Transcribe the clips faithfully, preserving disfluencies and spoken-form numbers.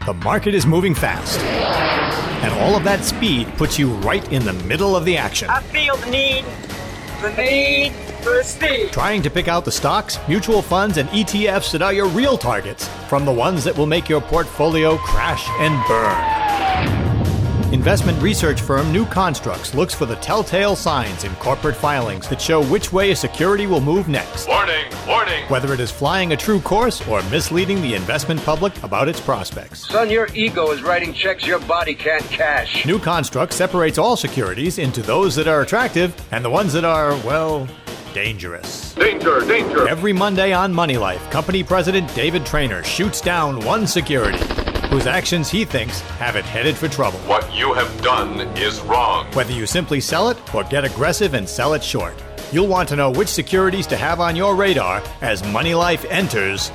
The market is moving fast. And all of that speed puts you right in the middle of the action. I feel the need, the need for speed. Trying to pick out the stocks, mutual funds, and E T Fs that are your real targets from the ones that will make your portfolio crash and burn. Investment research firm New Constructs looks for the telltale signs in corporate filings that show which way a security will move next. Warning, warning. Whether it is flying a true course or misleading the investment public about its prospects. Son, your ego is writing checks your body can't cash. New Constructs separates all securities into those that are attractive and the ones that are, well, dangerous. Danger, danger. Every Monday on Money Life, company president David Traynor shoots down one security whose actions he thinks have it headed for trouble. What you have done is wrong. Whether you simply sell it or get aggressive and sell it short, you'll want to know which securities to have on your radar as Money Life enters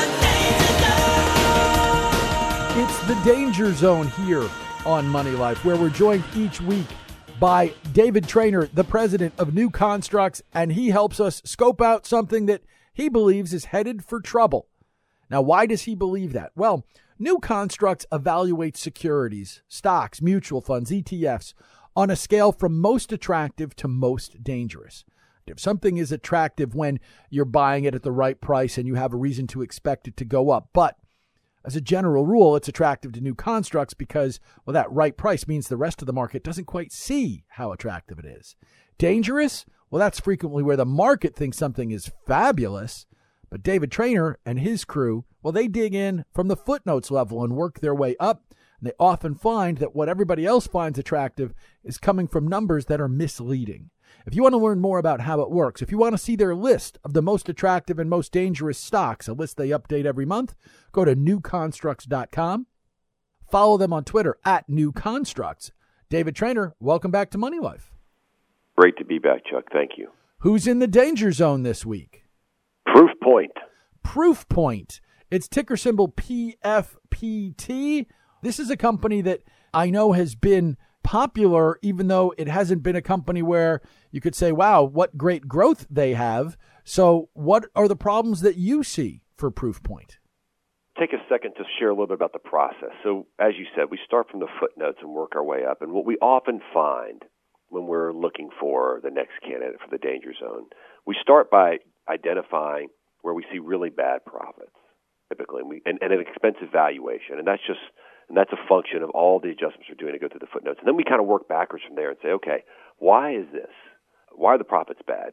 It's the Danger Zone here on Money Life, where we're joined each week by David Traynor, the president of New Constructs, and he helps us scope out something that he believes is headed for trouble. Now, why does he believe that? Well, New Constructs evaluates securities, stocks, mutual funds, E T Fs on a scale from most attractive to most dangerous. If something is attractive when you're buying it at the right price and you have a reason to expect it to go up, but as a general rule, it's attractive to New Constructs because, well, that right price means the rest of the market doesn't quite see how attractive it is. Dangerous? Well, that's frequently where the market thinks something is fabulous. But David Traynor and his crew, well, they dig in from the footnotes level and work their way up. And they often find that what everybody else finds attractive is coming from numbers that are misleading. If you want to learn more about how it works, if you want to see their list of the most attractive and most dangerous stocks, a list they update every month, go to new constructs dot com. Follow them on Twitter at New Constructs. David Traynor, welcome back to Money Life. Great to be back, Chuck. Thank you. Who's in the danger zone this week? Proofpoint. Proofpoint. It's ticker symbol P F P T. This is a company that I know has been popular, even though it hasn't been a company where you could say, wow, what great growth they have. So what are the problems that you see for Proofpoint? Take a second to share a little bit about the process. So as you said, we start from the footnotes and work our way up. And what we often find when we're looking for the next candidate for the danger zone, we start by identifying where we see really bad profits, typically, and, we, and, and an expensive valuation. And that's just and that's a function of all the adjustments we're doing to go through the footnotes. And then we kind of work backwards from there and say, okay, why is this? Why are the profits bad?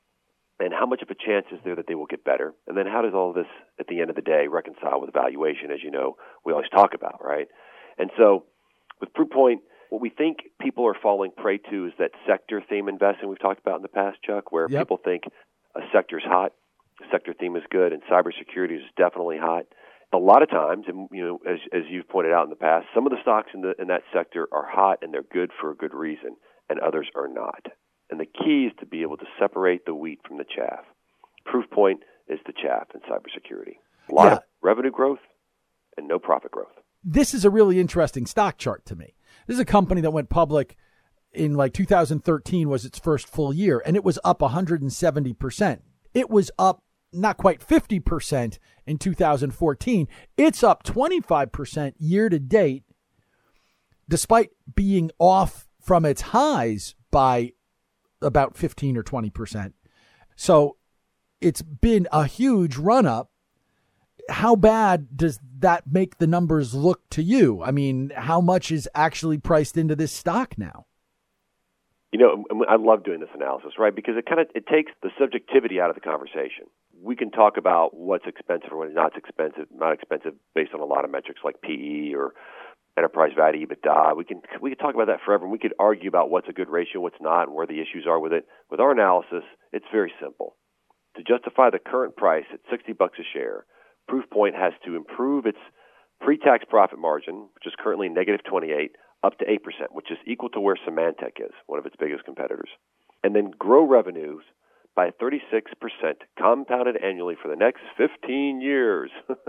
And how much of a chance is there that they will get better? And then how does all this, at the end of the day, reconcile with valuation, as you know, we always talk about, right? And so with Proofpoint, what we think people are falling prey to is that sector theme investing we've talked about in the past, Chuck, where Yep. people think a sector's hot, a sector theme is good, and cybersecurity is definitely hot. A lot of times, and you know, as as you've pointed out in the past, some of the stocks in the in that sector are hot and they're good for a good reason, and others are not. And the key is to be able to separate the wheat from the chaff. Proofpoint is the chaff in cybersecurity. A lot Yeah. of revenue growth and no profit growth. This is a really interesting stock chart to me. This is a company that went public in like two thousand thirteen was its first full year, and it was up one hundred seventy percent. It was up not quite fifty percent in two thousand fourteen. It's up twenty-five percent year to date, despite being off from its highs by about fifteen or twenty percent. So it's been a huge run up. How bad does that make the numbers look to you? I mean, how much is actually priced into this stock now? You know, I love doing this analysis, right? Because it kind of it takes the subjectivity out of the conversation. We can talk about what's expensive or what's not expensive, not expensive based on a lot of metrics like P E or enterprise value, EBITDA. We can we can talk about that forever, and we could argue about what's a good ratio, what's not, and where the issues are with it. With our analysis, it's very simple. To justify the current price at sixty bucks a share, Proofpoint has to improve its pre-tax profit margin, which is currently negative twenty-eight, up to eight percent, which is equal to where Symantec is, one of its biggest competitors, and then grow revenues by thirty-six percent compounded annually for the next fifteen years.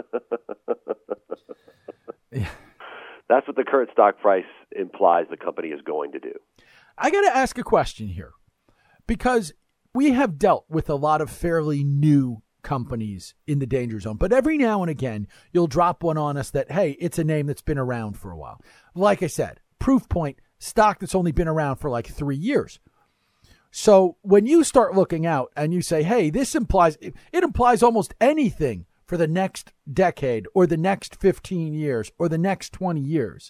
Yeah. That's what the current stock price implies the company is going to do. I got to ask a question here, because we have dealt with a lot of fairly new companies in the danger zone, but every now and again, you'll drop one on us that, hey, it's a name that's been around for a while. Like I said, Proofpoint, stock that's only been around for like three years. So when you start looking out and you say, hey, this implies, it implies almost anything for the next decade or the next fifteen years or the next twenty years.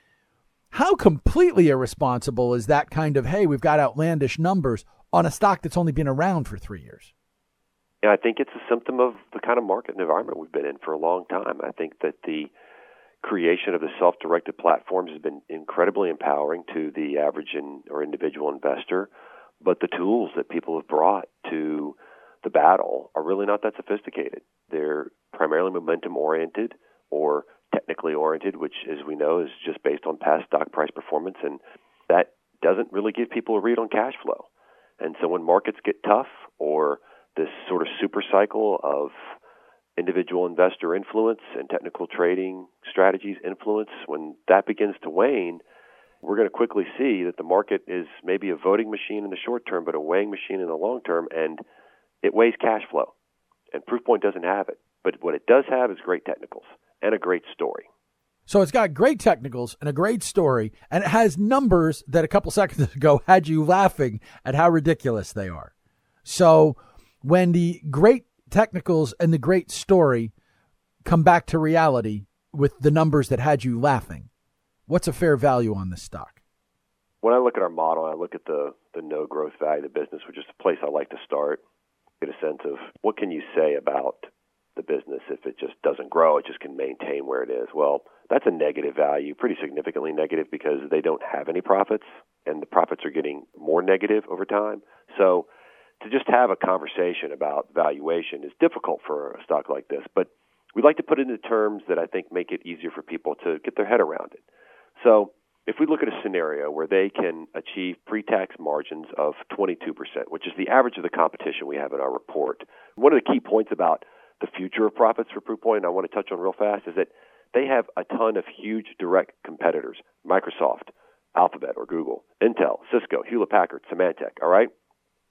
How completely irresponsible is that kind of, hey, we've got outlandish numbers on a stock that's only been around for three years? Yeah, I think it's a symptom of the kind of market and environment we've been in for a long time. I think that the creation of the self-directed platforms has been incredibly empowering to the average in, or individual investor. But the tools that people have brought to the battle are really not that sophisticated. They're primarily momentum-oriented or technically oriented, which, as we know, is just based on past stock price performance, and that doesn't really give people a read on cash flow. And so when markets get tough, or this sort of super cycle of individual investor influence and technical trading strategies influence, when that begins to wane, we're going to quickly see that the market is maybe a voting machine in the short term, but a weighing machine in the long term, and it weighs cash flow. And Proofpoint doesn't have it. But what it does have is great technicals and a great story. So it's got great technicals and a great story, and it has numbers that a couple seconds ago had you laughing at how ridiculous they are. So when the great technicals and the great story come back to reality with the numbers that had you laughing, what's a fair value on this stock? When I look at our model, I look at the, the no growth value of the business, which is the place I like to start, get a sense of what can you say about the business if it just doesn't grow, it just can maintain where it is. Well, that's a negative value, pretty significantly negative, because they don't have any profits, and the profits are getting more negative over time. So to just have a conversation about valuation is difficult for a stock like this, but we like to put it into terms that I think make it easier for people to get their head around it. So if we look at a scenario where they can achieve pre-tax margins of twenty-two percent, which is the average of the competition we have in our report, one of the key points about the future of profits for Proofpoint I want to touch on real fast is that they have a ton of huge direct competitors, Microsoft, Alphabet or Google, Intel, Cisco, Hewlett-Packard, Symantec, all right?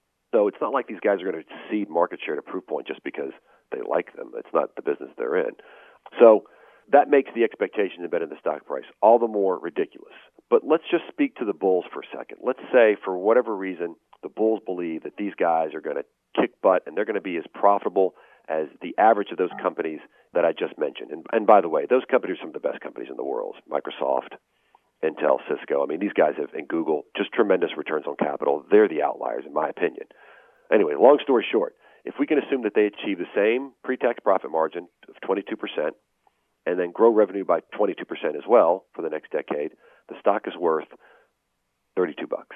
So it's not like these guys are going to cede market share to Proofpoint just because they like them. It's not the business they're in. So that makes the expectation embedded in the stock price all the more ridiculous. But let's just speak to the bulls for a second. Let's say, for whatever reason, the bulls believe that these guys are going to kick butt and they're going to be as profitable as the average of those companies that I just mentioned. And, and by the way, those companies are some of the best companies in the world. Microsoft, Intel, Cisco. I mean, these guys have, and Google, just tremendous returns on capital. They're the outliers, in my opinion. Anyway, long story short, if we can assume that they achieve the same pre-tax profit margin of twenty-two percent and then grow revenue by twenty-two percent as well for the next decade, the stock is worth thirty-two bucks,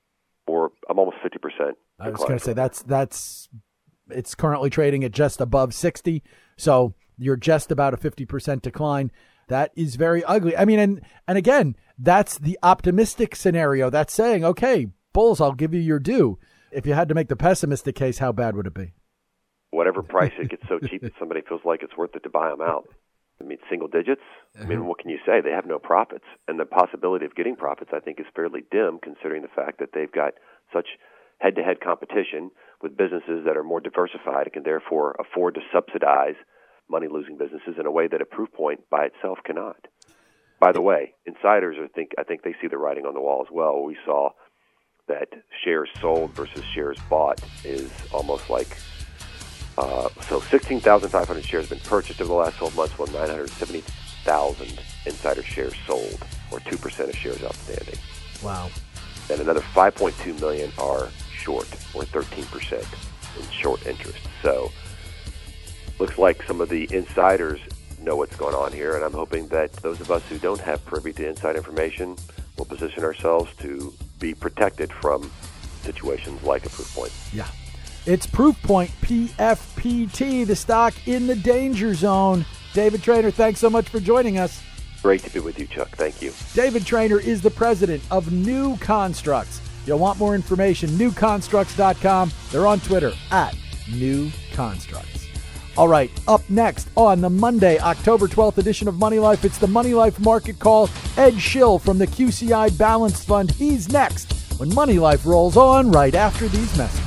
or I'm almost fifty percent. I was going to say that's that's it's currently trading at just above sixty, so you're just about a fifty percent decline. That is very ugly. I mean, and and again, that's the optimistic scenario. That's saying, okay, bulls, I'll give you your due. If you had to make the pessimistic case, how bad would it be? Whatever price, it gets so cheap that somebody feels like it's worth it to buy them out. I mean, single digits. I mean, what can you say? They have no profits, and the possibility of getting profits, I think, is fairly dim, considering the fact that they've got such head-to-head competition with businesses that are more diversified and can therefore afford to subsidize money-losing businesses in a way that a Proofpoint by itself cannot. By the way, insiders are think I think they see the writing on the wall as well. We saw that shares sold versus shares bought is almost like uh, so sixteen thousand five hundred shares have been purchased over the last twelve months, while nine hundred seventy thousand insider shares sold, or two percent of shares outstanding. Wow. And another five point two million are short, or thirteen percent in short interest. So looks like some of the insiders know what's going on here, and I'm hoping that those of us who don't have privy to inside information will position ourselves to be protected from situations like a Proofpoint. Yeah. It's Proofpoint, P F P T, the stock in the danger zone. David Traynor, thanks so much for joining us. Great to be with you, Chuck. Thank you. David Traynor is the president of New Constructs. You'll want more information, new constructs dot com. They're on Twitter, at New Constructs. All right, up next on the Monday, October twelfth edition of Money Life, it's the Money Life Market Call. Ed Schill from the Q C I Balanced Fund. He's next when Money Life rolls on right after these messages.